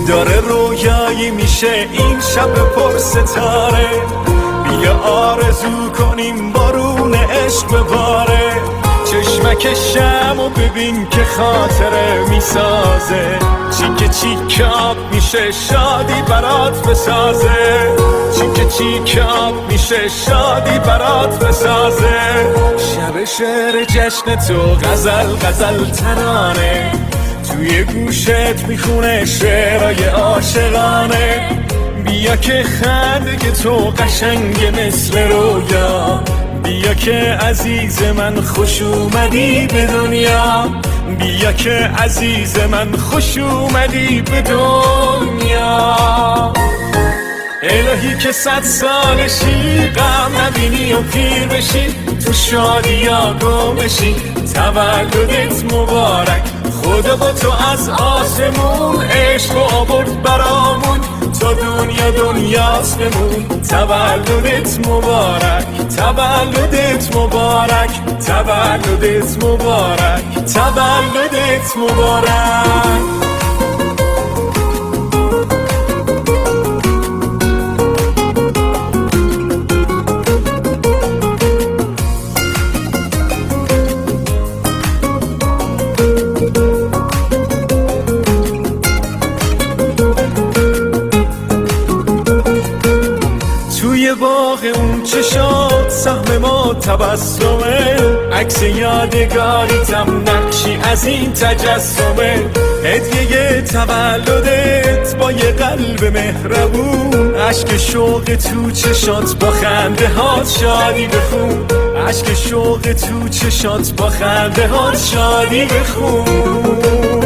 داره رویایی میشه این شب پر ستاره. بیا آرزو کنیم بارون عشق بباره. چشمک شمو ببین که خاطره میسازه. چیکه چیکه آب میشه شادی برات بسازه. چیکه چیکه آب میشه شادی برات بسازه. شب شعر جشن تو غزل غزل ترانه. توی گوشت میخونه شعرهای عاشقانه. بیا که خنده تو قشنگ مثل رویا. بیا که عزیز من خوش اومدی به دنیا. بیا که عزیز من خوش اومدی به دنیا. الهی که 100 سالشی غم نبینی و پیر بشی. تو شادی ها گم بشی. تولدت مبارک. خدا با تو از آسمون عشق و آورد برامون. تا دنیا دنیاست بمون. تولدت مبارک. تولدت مبارک. تولدت مبارک. تولدت مبارک. توی باغ اون چشات سهم ما تبسمه. عکس یادگاریتم نقشی از این تجسمه. هدیه تولدت با یه قلب مهربون. عشق شوق تو چشات با خنده هات شادی بخون. عشق شوق تو چشات با خنده هات شادی بخون.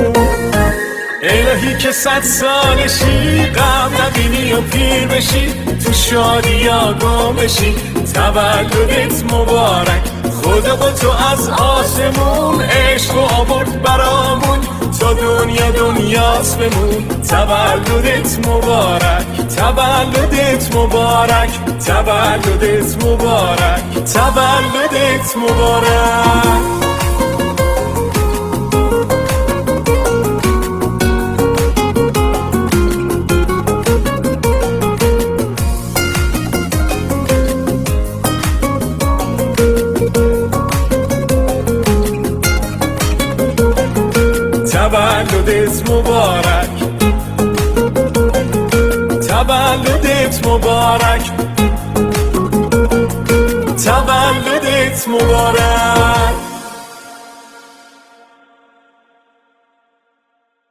الهی که 100 سالشی غم نبینی و پیر بشی. تو شادی ها گم بشی. تولدت مبارک. خدا با تو از آسمون عشق و آورد برامون. تا دنیا دنیاست بمون. تولدت مبارک. تولدت مبارک. تولدت مبارک. تولدت مبارک. تولدت مبارک. تولدت مبارک. تولدت مبارک.